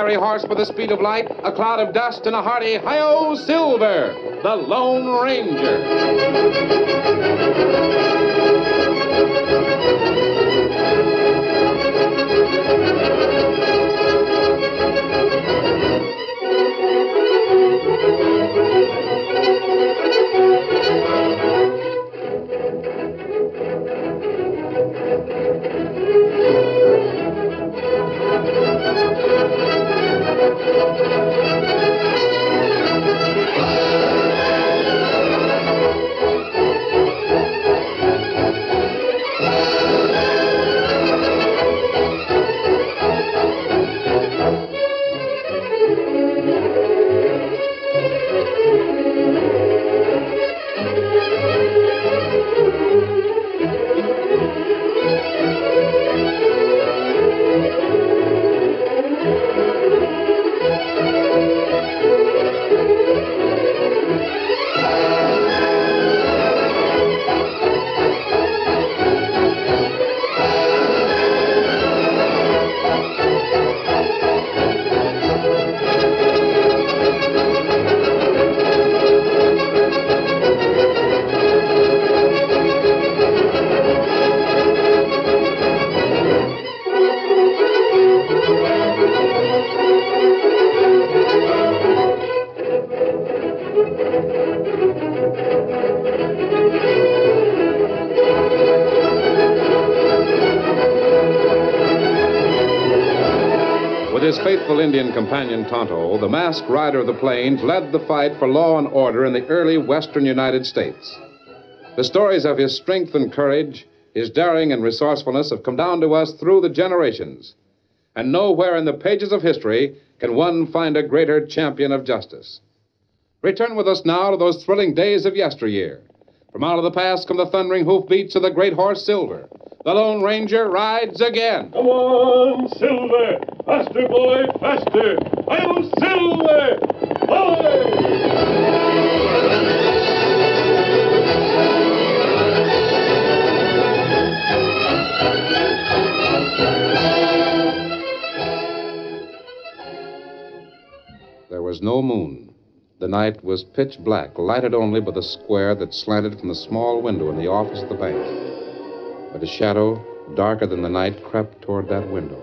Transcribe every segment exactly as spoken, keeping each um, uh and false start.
fiery horse with the speed of light, a cloud of dust, and a hearty hi-yo Silver, the Lone With his faithful Indian companion Tonto, the masked rider of the plains led the fight for law and order in the early western United States. The stories of his strength and courage, his daring and resourcefulness have come down to us through the generations. And nowhere in the pages of history can one find a greater champion of justice. Return with us now to those thrilling days of yesteryear. From out of the past come the thundering hoofbeats of the great horse Silver. The Lone Ranger rides again. Come on, Silver! Faster, boy, faster! I'm Silver! Away! There was no moon. The night was pitch black, lighted only by the square that slanted from the small window in the office of the bank. But a shadow, darker than the night, crept toward that window.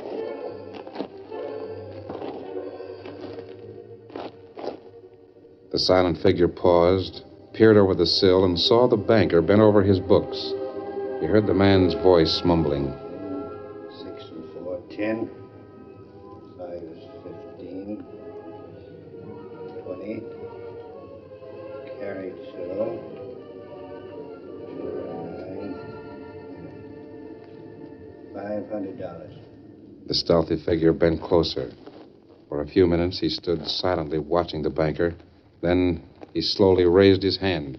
The silent figure paused, peered over the sill, and saw the banker bent over his books. He heard the man's voice mumbling. Six and four, ten. Five is fifteen. Twenty. Carried so. Five hundred dollars. The stealthy figure bent closer. For a few minutes, he stood silently watching the banker. Then he slowly raised his hand.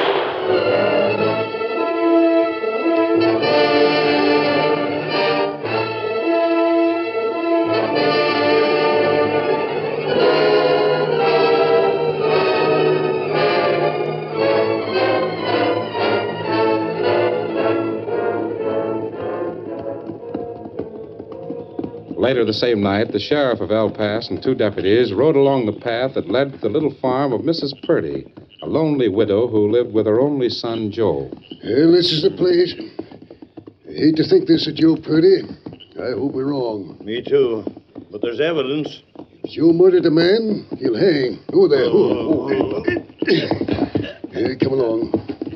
Later the same night, the sheriff of El Paso and two deputies rode along the path that led to the little farm of Missus Purdy, a lonely widow who lived with her only son, Joe. Well, this is the place. I hate to think this of Joe Purdy. I hope we're wrong. Me too. But there's evidence. If Joe murdered a man, he'll hang. Oh, there. Oh, oh, oh. Here, come along.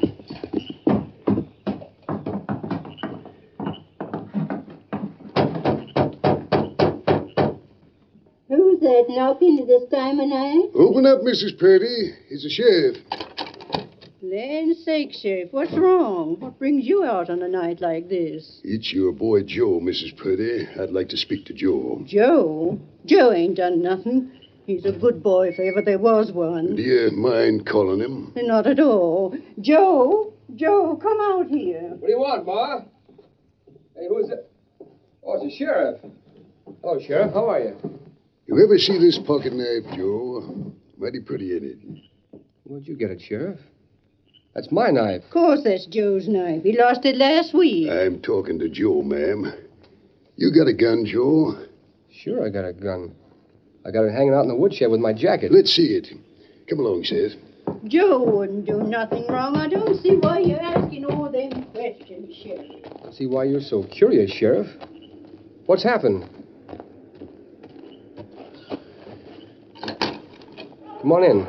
Who's that knocking at this time of night? Open up, Missus Purdy. It's the sheriff. Land's sake, Sheriff, what's wrong? What brings you out on a night like this? It's your boy Joe, Missus Purdy. I'd like to speak to Joe. Joe? Joe ain't done nothing. He's a good boy if ever there was one. Do you mind calling him? Not at all. Joe? Joe, come out here. What do you want, Ma? Hey, who's it? Oh, it's the sheriff. Hello, Sheriff. How are you? You ever see this pocket knife, Joe? Mighty pretty, ain't it? Where'd you get it, Sheriff? That's my knife. Of course that's Joe's knife. He lost it last week. I'm talking to Joe, ma'am. You got a gun, Joe? Sure, I got a gun. I got it hanging out in the woodshed with my jacket. Let's see it. Come along, Seth. Joe wouldn't do nothing wrong. I don't see why you're asking all them questions, Sheriff. I see why you're so curious, Sheriff. What's happened? Come on in.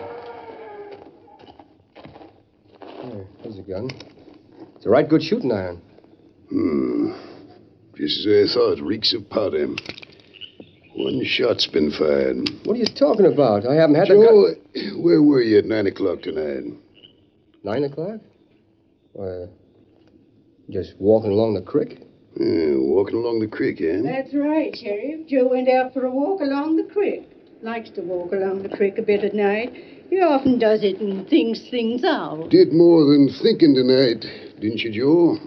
There, there's a gun. It's a right good shooting iron. Hmm. Just as I thought, reeks of powder. One shot's been fired. What are you talking about? I haven't had the gun. Joe, where were you at nine o'clock tonight? Nine o'clock? Why, just walking along the creek. Yeah, walking along the creek, eh? That's right, Sheriff. Joe went out for a walk along the creek. Likes to walk along the creek a bit at night. He often does it and thinks things out. Did more than thinking tonight, didn't you, Joe?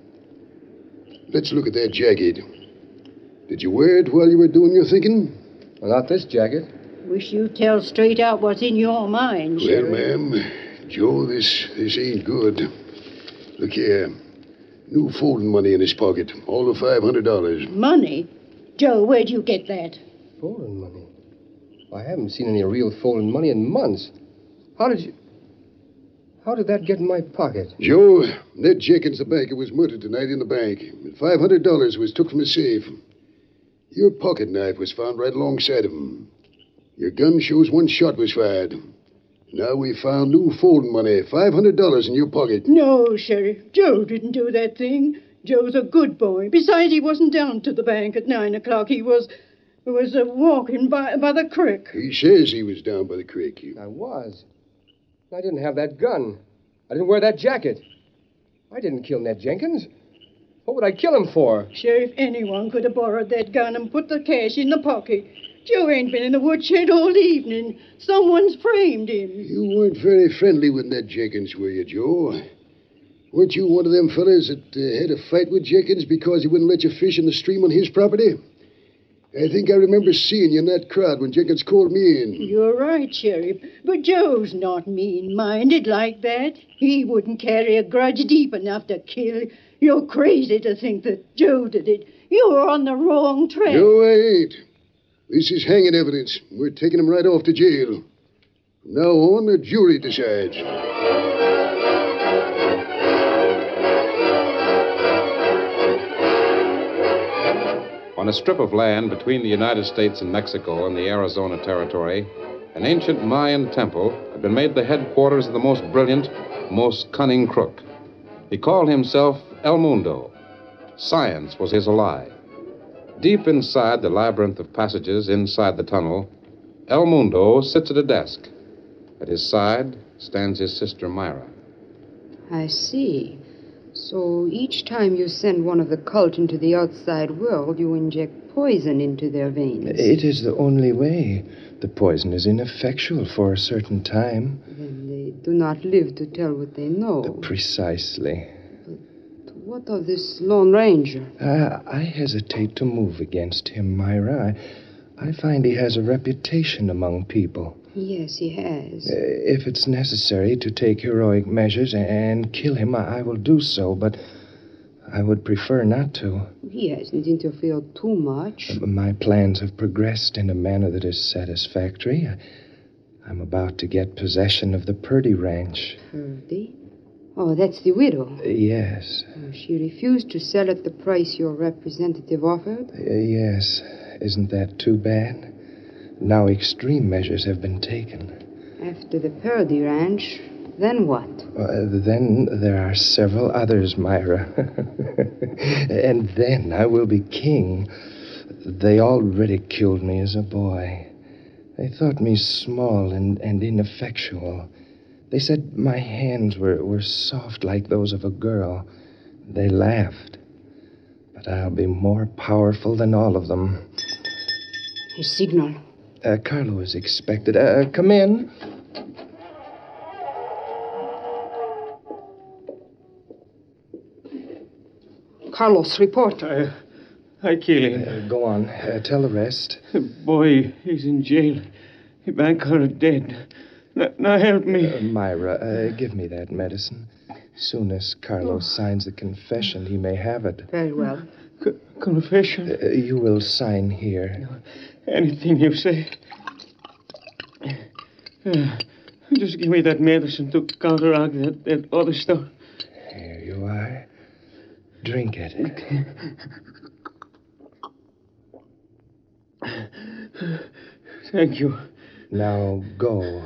Let's look at that jacket. Did you wear it while you were doing your thinking? Well, not this jacket. Wish you'd tell straight out what's in your mind, Well, Sheriff. ma'am, Joe, this this ain't good. Look here. New folding money in his pocket. All of five hundred dollars. Money? Joe, where'd you get that? Foreign money? I haven't seen any real foreign money in months. How did you... How did that get in my pocket? Joe, Ned Jenkins, the banker, was murdered tonight in the bank. And five hundred dollars was took from his safe. Your pocket knife was found right alongside of him. Your gun shows one shot was fired. Now we found new folding money, five hundred dollars in your pocket. No, Sheriff. Joe didn't do that thing. Joe's a good boy. Besides, he wasn't down to the bank at nine o'clock. He was... was uh, walking by, by the creek. He says he was down by the creek. I was. I didn't have that gun. I didn't wear that jacket. I didn't kill Ned Jenkins. What would I kill him for? Sheriff, anyone could have borrowed that gun and put the cash in the pocket. Joe ain't been in the woodshed all evening. Someone's framed him. You weren't very friendly with Ned Jenkins, were you, Joe? Weren't you one of them fellas that uh, had a fight with Jenkins because he wouldn't let you fish in the stream on his property? I think I remember seeing you in that crowd when Jenkins called me in. You're right, Sheriff. But Joe's not mean-minded like that. He wouldn't carry a grudge deep enough to kill. You're crazy to think that Joe did it. You're on the wrong track. No, I ain't. This is hanging evidence. We're taking him right off to jail. From now on, the jury decides. On a strip of land between the United States and Mexico and the Arizona Territory, an ancient Mayan temple had been made the headquarters of the most brilliant, most cunning crook. He called himself El Mundo. Science was his ally. Deep inside the labyrinth of passages inside the tunnel, El Mundo sits at a desk. At his side stands his sister Myra. I see. So each time you send one of the cult into the outside world, you inject poison into their veins. It is the only way. The poison is ineffectual for a certain time. Then they do not live to tell what they know. Precisely. But what of this Lone Ranger? Uh, I hesitate to move against him, Myra. I, I find he has a reputation among people. Yes, he has. Uh, if it's necessary to take heroic measures and kill him, I, I will do so, but I would prefer not to. He hasn't interfered too much. Uh, my plans have progressed in a manner that is satisfactory. I, I'm about to get possession of the Purdy Ranch. Purdy? Oh, that's the widow. Uh, yes. Oh, she refused to sell at the price your representative offered? Uh, yes. Isn't that too bad? Now extreme measures have been taken. After the Purdy Ranch, then what? Uh, then there are several others, Myra. And then I will be king. They all ridiculed me as a boy. They thought me small and, and ineffectual. They said my hands were, were soft like those of a girl. They laughed. But I'll be more powerful than all of them. A signal. Uh, Carlo is expected. Uh, come in. Carlos, report. I, I killed him. Uh, go on. Uh, tell the rest. The boy, he's in jail. The banker is dead. Now, now help me. Uh, Myra, uh, give me that medicine. Soon as Carlos oh. signs the confession, he may have it. Very well. C- confession? Uh, you will sign here. Anything you say. Uh, just give me that medicine to counteract that, that other stuff. Here you are. Drink it. Thank you. Now go.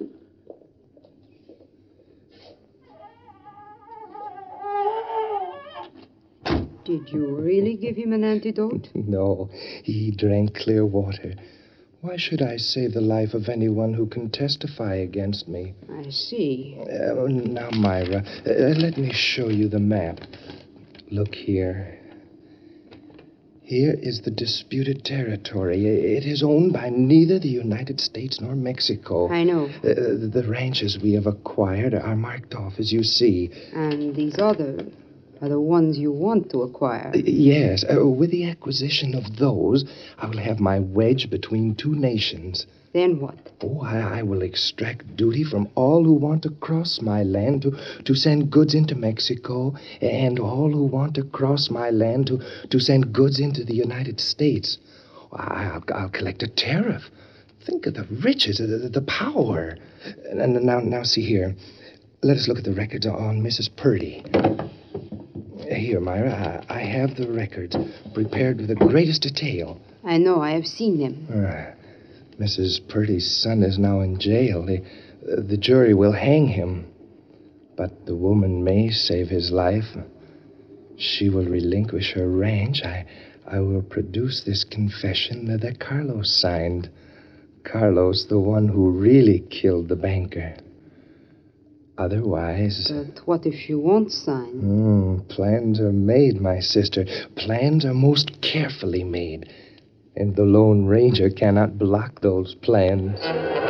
Did you really give him an antidote? No, he drank clear water. Why should I save the life of anyone who can testify against me? I see. Uh, now, Myra, uh, let me show you the map. Look here. Here is the disputed territory. It is owned by neither the United States nor Mexico. I know. Uh, the ranches we have acquired are marked off, as you see. And these other are the ones you want to acquire. Uh, yes. Uh, with the acquisition of those, I will have my wedge between two nations. Then what? Oh, I, I will extract duty from all who want to cross my land to, to send goods into Mexico, and all who want to cross my land to, to send goods into the United States. I, I'll, I'll collect a tariff. Think of the riches, the, the, the power. And now, now, see here. Let us look at the records on Missus Purdy. Here, Myra, I, I have the records prepared with the greatest detail. I know, I have seen them. Uh, Missus Purdy's son is now in jail. The, uh, the jury will hang him. But the woman may save his life. She will relinquish her ranch. I, I will produce this confession that, that Carlos signed. Carlos, the one who really killed the banker. Otherwise... But what if she won't sign? Mm, plans are made, my sister. Plans are most carefully made. And the Lone Ranger cannot block those plans.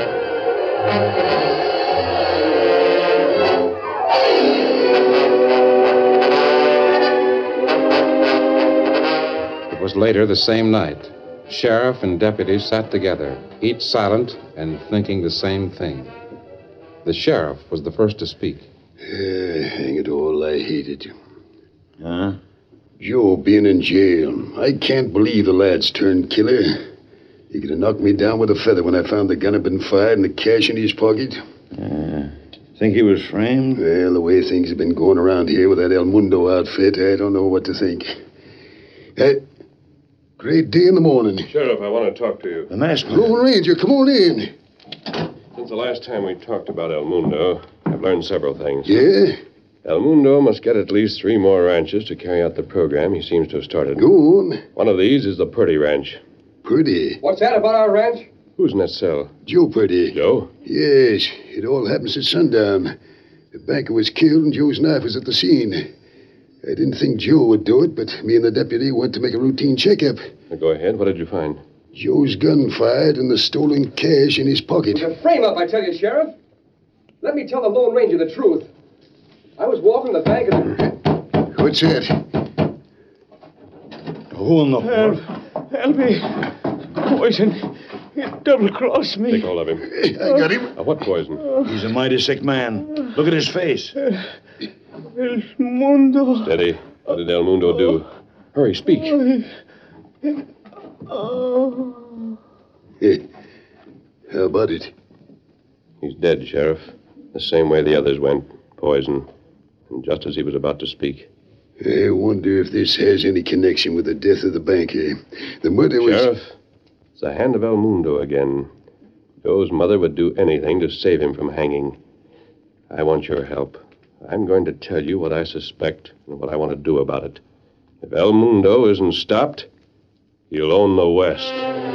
It was later the same night. Sheriff and deputies sat together, each silent and thinking the same thing. The sheriff was the first to speak. Uh, hang it all, I hate it. Huh? Joe being in jail. I can't believe the lad's turned killer. He could have knocked me down with a feather when I found the gun had been fired and the cash in his pocket. Uh, think he was framed? Well, the way things have been going around here with that El Mundo outfit, I don't know what to think. Uh, great day in the morning. Sheriff, I want to talk to you. The masked man. Lone Ranger, come on in. Since the last time we talked about El Mundo, I've learned several things. Yeah? El Mundo must get at least three more ranches to carry out the program he seems to have started. Go on. One of these is the Purdy Ranch. Purdy. What's that about our ranch? Who's in that cell? Joe Purdy. Joe? Yes, it all happens at sundown. The banker was killed and Joe's knife was at the scene. I didn't think Joe would do it, but me and the deputy went to make a routine checkup. Now go ahead. What did you find? Joe's gun fired and the stolen cash in his pocket. It's a frame-up, I tell you, Sheriff. Let me tell the Lone Ranger the truth. I was walking the bank and... What's that? Who in the... Help! Help me! Poison. It double-crossed me. Take hold of him. I got him. Now, what poison? He's a mighty sick man. Look at his face. El Mundo. Steady. What did El Mundo do? Hurry, speak. Oh. Hey, how about it? He's dead, Sheriff. The same way the others went. Poison. And just as he was about to speak. I wonder if this has any connection with the death of the banker. The murder was... Sheriff, it's the hand of El Mundo again. Joe's mother would do anything to save him from hanging. I want your help. I'm going to tell you what I suspect and what I want to do about it. If El Mundo isn't stopped, he'll own the West.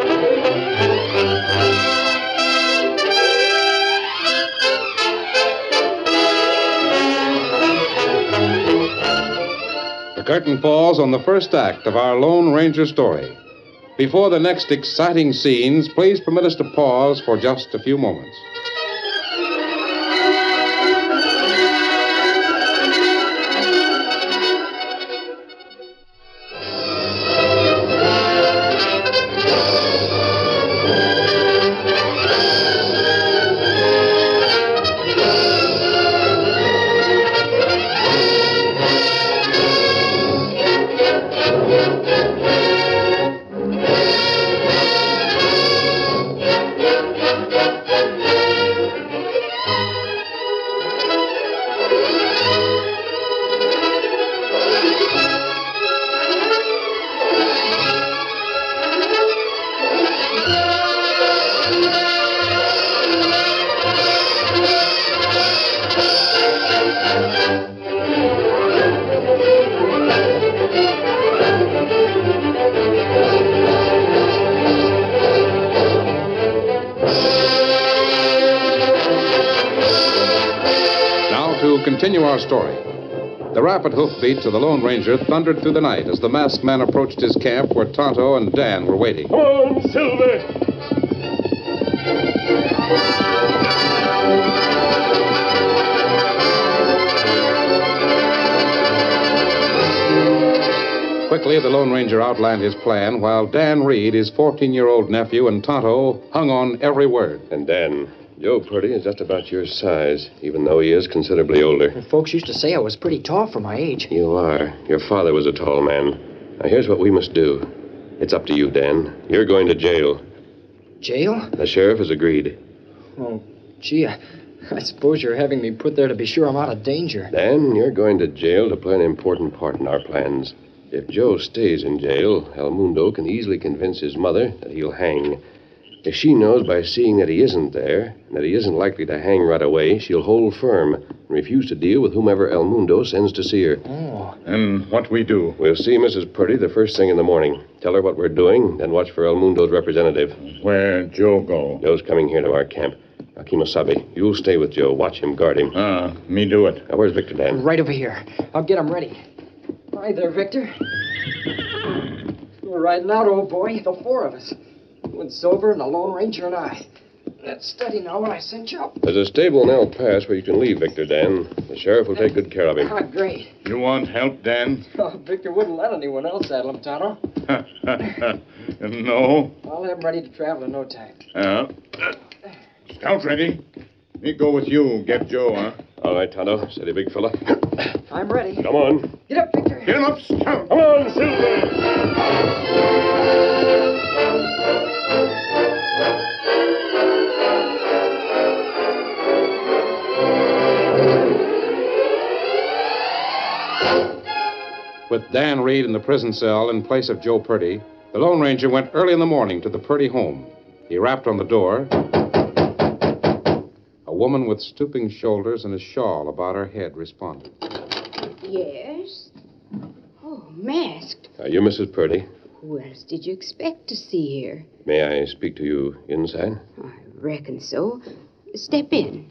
The curtain falls on the first act of our Lone Ranger story. Before the next exciting scenes, please permit us to pause for just a few moments. continue our story. The rapid hoofbeats of the Lone Ranger thundered through the night as the masked man approached his camp where Tonto and Dan were waiting. Come on, Silver! Quickly, the Lone Ranger outlined his plan while Dan Reed, his fourteen-year-old nephew, and Tonto hung on every word. And Dan, Joe Purdy is just about your size, even though he is considerably older. Folks used to say I was pretty tall for my age. You are. Your father was a tall man. Now, here's what we must do. It's up to you, Dan. You're going to jail. Jail? The sheriff has agreed. Oh, gee, I, I suppose you're having me put there to be sure I'm out of danger. Dan, you're going to jail to play an important part in our plans. If Joe stays in jail, El Mundo can easily convince his mother that he'll hang. If she knows by seeing that he isn't there, and that he isn't likely to hang right away, she'll hold firm and refuse to deal with whomever El Mundo sends to see her. Oh. And what we do? We'll see Missus Purdy the first thing in the morning. Tell her what we're doing, then watch for El Mundo's representative. Where Joe go? Joe's coming here to our camp. Now, Kimosabe, you'll stay with Joe. Watch him, guard him. Ah, me do it. Now, where's Victor Dan? Right over here. I'll get him ready. Hi there, Victor. We're riding out, old boy, the four of us. With Silver and the Lone Ranger and I. That's steady now when I cinch up. There's a stable in El Pass where you can leave Victor Dan. The sheriff will take good care of him. Ah, great. You want help, Dan? Oh, Victor wouldn't let anyone else saddle him, Tonto. No. I'll have him ready to travel in no time. Uh, Scout ready? Me go with you. Get Joe, huh? All right, Tonto. Steady, big fella. I'm ready. Come on. Get up, Victor. Get him up, Scout. Come on, Silver! With Dan Reed in the prison cell in place of Joe Purdy, the Lone Ranger went early in the morning to the Purdy home. He rapped on the door. A woman with stooping shoulders and a shawl about her head responded. Yes? Oh, masked. Are you Missus Purdy? Who else did you expect to see here? May I speak to you inside? I reckon so. Step in.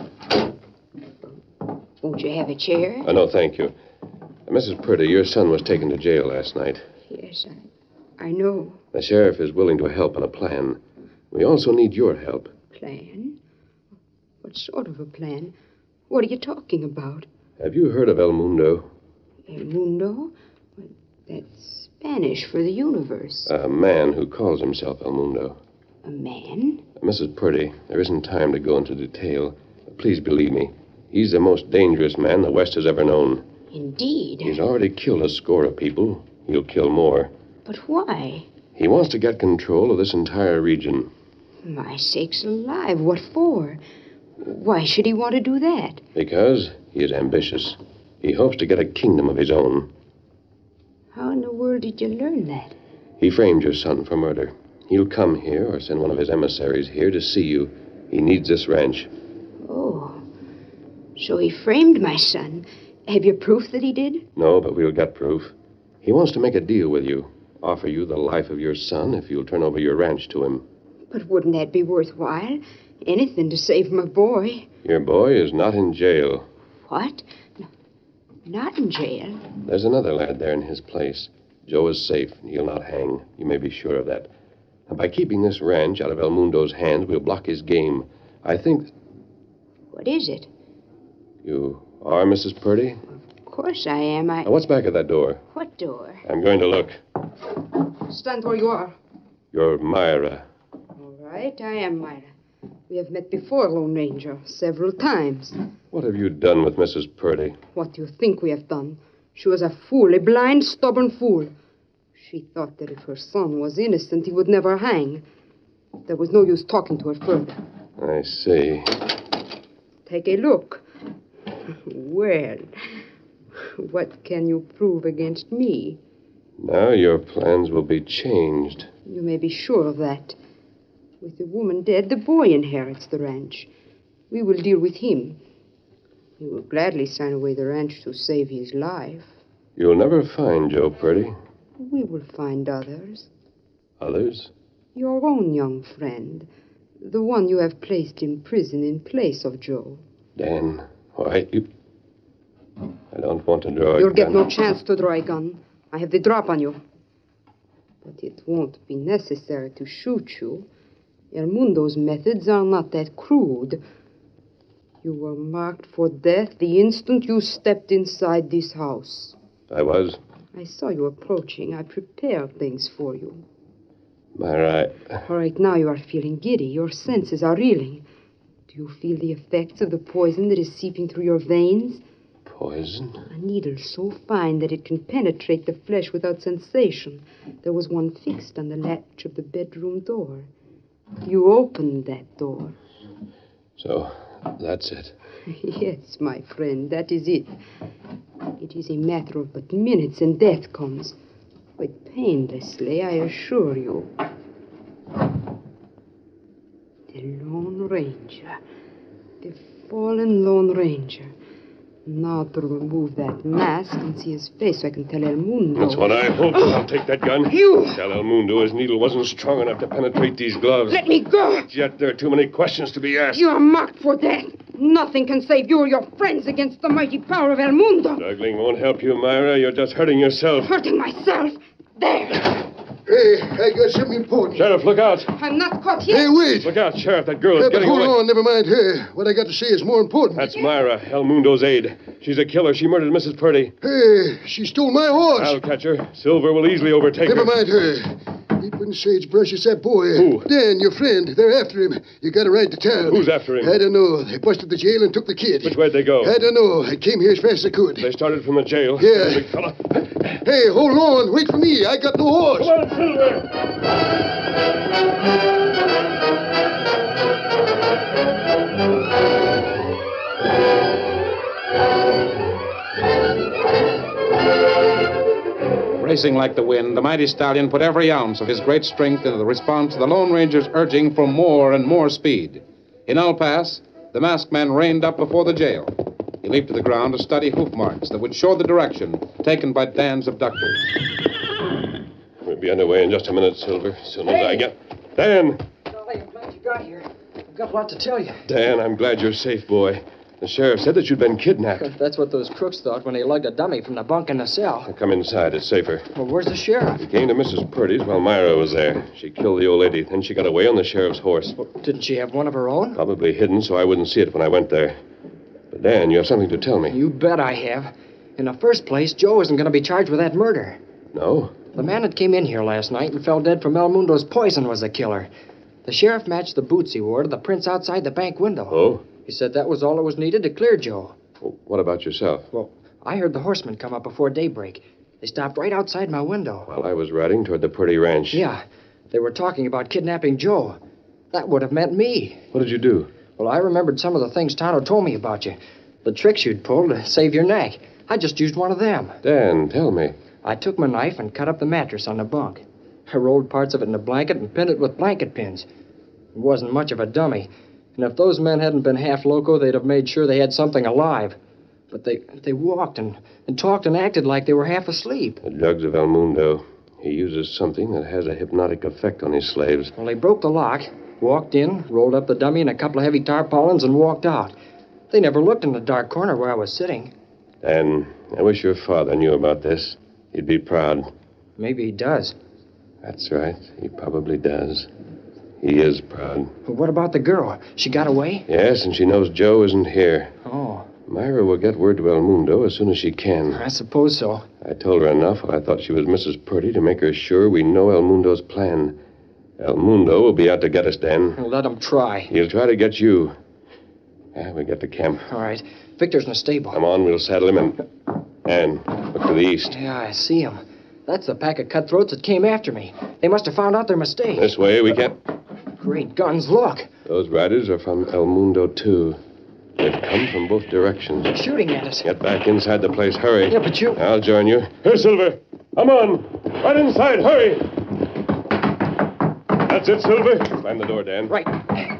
Won't you have a chair? Oh, no, thank you. Uh, Missus Purdy, your son was taken to jail last night. Yes, I, I know. The sheriff is willing to help on a plan. We also need your help. Plan? What sort of a plan? What are you talking about? Have you heard of El Mundo? El Mundo? Well, that's Spanish for the universe. A man who calls himself El Mundo. A man? Uh, Missus Purdy, there isn't time to go into detail. But please believe me, he's the most dangerous man the West has ever known. Indeed. He's already killed a score of people. He'll kill more. But why? He wants to get control of this entire region. My sakes alive, what for? Why should he want to do that? Because he is ambitious. He hopes to get a kingdom of his own. How in the world did you learn that? He framed your son for murder. He'll come here or send one of his emissaries here to see you. He needs this ranch. Oh, so he framed my son. Have you proof that he did? No, but we'll get proof. He wants to make a deal with you. Offer you the life of your son if you'll turn over your ranch to him. But wouldn't that be worthwhile? Anything to save my boy. Your boy is not in jail. What? No, not in jail? There's another lad there in his place. Joe is safe, and he'll not hang. You may be sure of that. And by keeping this ranch out of El Mundo's hands, we'll block his game. I think... What is it? You are Missus Purdy? Of course I am. I... Now, what's back of that door? What door? I'm going to look. Stand where you are. You're Myra. All right, I am Myra. We have met before, Lone Ranger, several times. What have you done with Missus Purdy? What do you think we have done? She was a fool, a blind, stubborn fool. She thought that if her son was innocent, he would never hang. There was no use talking to her further. I see. Take a look. Well, what can you prove against me? Now your plans will be changed. You may be sure of that. With the woman dead, the boy inherits the ranch. We will deal with him. He will gladly sign away the ranch to save his life. You'll never find Joe Purdy. We will find others. Others? Your own young friend. The one you have placed in prison in place of Joe. Dan, why, you... I don't want to draw a You'll gun. get no chance to draw a gun. I have the drop on you. But it won't be necessary to shoot you. El Mundo's methods are not that crude. You were marked for death the instant you stepped inside this house. I was? I saw you approaching. I prepared things for you. Myra, I... All right, now you are feeling giddy. Your senses are reeling. Do you feel the effects of the poison that is seeping through your veins? Poison? A needle so fine that it can penetrate the flesh without sensation. There was one fixed on the latch of the bedroom door. You opened that door. So, that's it. Yes, my friend, that is it. It is a matter of but minutes and death comes. Quite painlessly, I assure you. The Lone Ranger. The fallen Lone Ranger. Now to remove that mask and see his face so I can tell El Mundo. That's what I hope. I'll take that gun. You! Tell El Mundo his needle wasn't strong enough to penetrate these gloves. Let me go! Yet there are too many questions to be asked. You are marked for death. Nothing can save you or your friends against the mighty power of El Mundo. Juggling won't help you, Myra. You're just hurting yourself. Hurting myself? There! Hey, I got something important. Sheriff, look out. I'm not caught yet. Hey, wait. Look out, Sheriff. That girl is Hey, but getting hold away. on, never mind her. What I got to say is more important. That's Myra, El Mundo's aide. She's a killer. She murdered Missus Purdy. Hey, she stole my horse. I'll catch her. Silver will easily overtake Never her. mind her. Deep in sagebrush is that boy. Who? Dan, your friend. They're after him. You got to ride to town. Who's after him? I don't know. They busted the jail and took the kid. Which way'd they go? I don't know. I came here as fast as I could. They started from the jail. Yeah. Big fella. Hey, hold on. Wait for me. I got no horse. Come on, Silver! Racing like the wind, the mighty stallion put every ounce of his great strength into the response to the Lone Ranger's urging for more and more speed. In El Paso, the masked man reined up before the jail. He leaped to the ground to study hoof marks that would show the direction taken by Dan's abductors. We'll be underway in just a minute, Silver. As soon as I get... Dan! Dolly, I'm glad you got here. I've got a lot to tell you. Dan, I'm glad you're safe, boy. The sheriff said that you'd been kidnapped. That's what those crooks thought when they lugged a dummy from the bunk in the cell. Now come inside. It's safer. Well, where's the sheriff? We came to Missus Purdy's while Myra was there. She killed the old lady. Then she got away on the sheriff's horse. Well, didn't she have one of her own? Probably hidden so I wouldn't see it when I went there. But, Dan, you have something to tell me. You bet I have. In the first place, Joe isn't going to be charged with that murder. No? The man that came in here last night and fell dead from El Mundo's poison was the killer. The sheriff matched the boots he wore to the prints outside the bank window. Oh? He said that was all that was needed to clear Joe. Well, what about yourself? Well, I heard the horsemen come up before daybreak. They stopped right outside my window. While I was riding toward the Purdy ranch. Yeah. They were talking about kidnapping Joe. That would have meant me. What did you do? Well, I remembered some of the things Tonto told me about you. The tricks you'd pulled to save your neck. I just used one of them. Dan, tell me. I took my knife and cut up the mattress on the bunk. I rolled parts of it in a blanket and pinned it with blanket pins. It wasn't much of a dummy. And if those men hadn't been half loco, they'd have made sure they had something alive. But they they walked and, and talked and acted like they were half asleep. The drugs of El Mundo. He uses something that has a hypnotic effect on his slaves. Well, they broke the lock, walked in, rolled up the dummy in a couple of heavy tarpaulins, and walked out. They never looked in the dark corner where I was sitting. Dan, I wish your father knew about this. He'd be proud. Maybe he does. That's right. He probably does. He is proud. But what about the girl? She got away? Yes, and she knows Joe isn't here. Oh. Myra will get word to El Mundo as soon as she can. I suppose so. I told her enough when I thought she was Missus Purdy to make her sure we know El Mundo's plan. El Mundo will be out to get us, Dan. Let him try. He'll try to get you. Yeah, we get to camp. All right. Victor's in the stable. Come on, we'll saddle him and... And look to the east. Yeah, I see him. That's the pack of cutthroats that came after me. They must have found out their mistake. This way, we can't... Great guns, look. Those riders are from El Mundo, too. They've come from both directions. They're shooting at us. Get back inside the place. Hurry. Yeah, but you... I'll join you. Here, Silver. Come on. Right inside. Hurry. That's it, Silver. Slam the door, Dan. Right.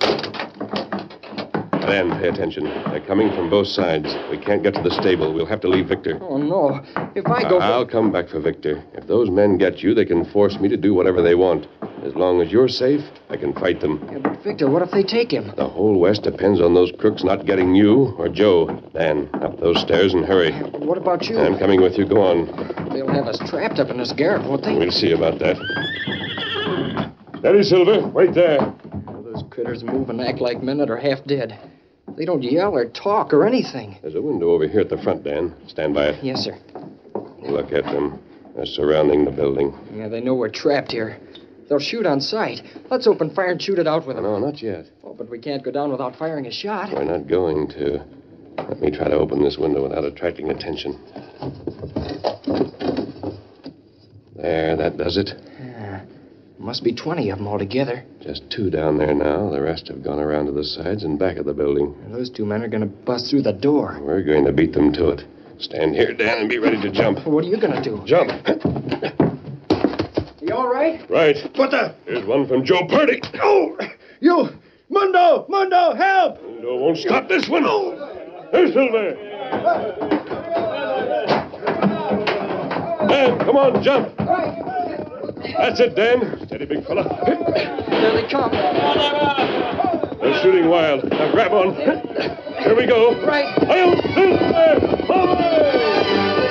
Dan, pay attention. They're coming from both sides. We can't get to the stable. We'll have to leave Victor. Oh, no. If I go... I'll come back for Victor. If those men get you, they can force me to do whatever they want. As long as you're safe, I can fight them. Yeah, but Victor, what if they take him? The whole West depends on those crooks not getting you or Joe. Dan, up those stairs and hurry. What about you? I'm coming with you. Go on. They'll have us trapped up in this garret, won't they? We'll see about that. Steady, Silver. Wait there. Well, those critters move and act like men that are half dead. They don't yell or talk or anything. There's a window over here at the front, Dan. Stand by it. Yes, sir. Look at them. They're surrounding the building. Yeah, they know we're trapped here. They'll shoot on sight. Let's open fire and shoot it out with them. No, not yet. Oh, but we can't go down without firing a shot. We're not going to. Let me try to open this window without attracting attention. There, that does it. Yeah. Must be twenty of them altogether. Just two down there now. The rest have gone around to the sides and back of the building. And those two men are going to bust through the door. We're going to beat them to it. Stand here, Dan, and be ready to jump. What are you going to do? Jump. You all right? Right. What the? Here's one from Joe Purdy. Oh! You! Mundo! Mundo, help! No, won't stop this one. There's Silver. Dan, come on, jump. That's it, Dan. Steady, big fella. There they come. They're shooting wild. Now grab on. Here we go. Right. I'll Silver! Away!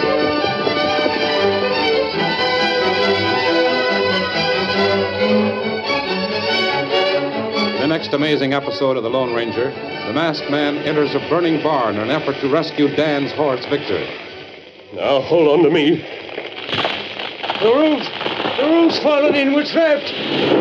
The next amazing episode of The Lone Ranger, the masked man enters a burning barn in an effort to rescue Dan's horse, Victor. Now, hold on to me. The roof! The roof's fallen in. We're trapped.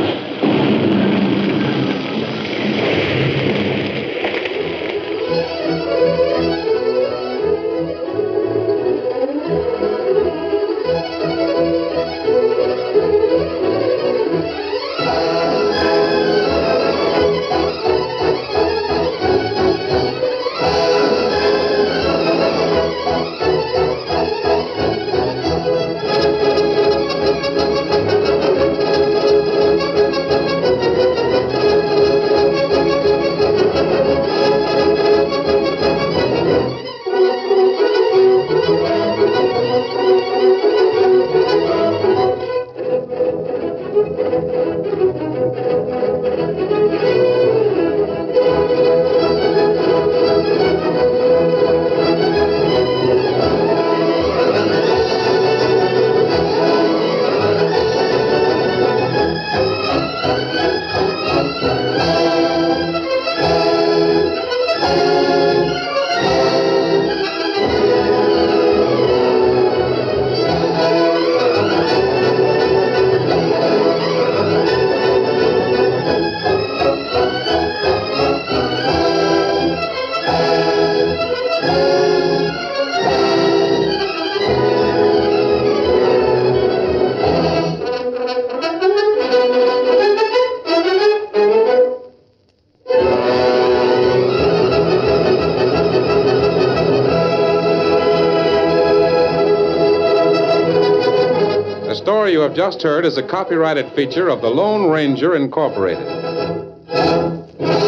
The story you have just heard is a copyrighted feature of the Lone Ranger Incorporated.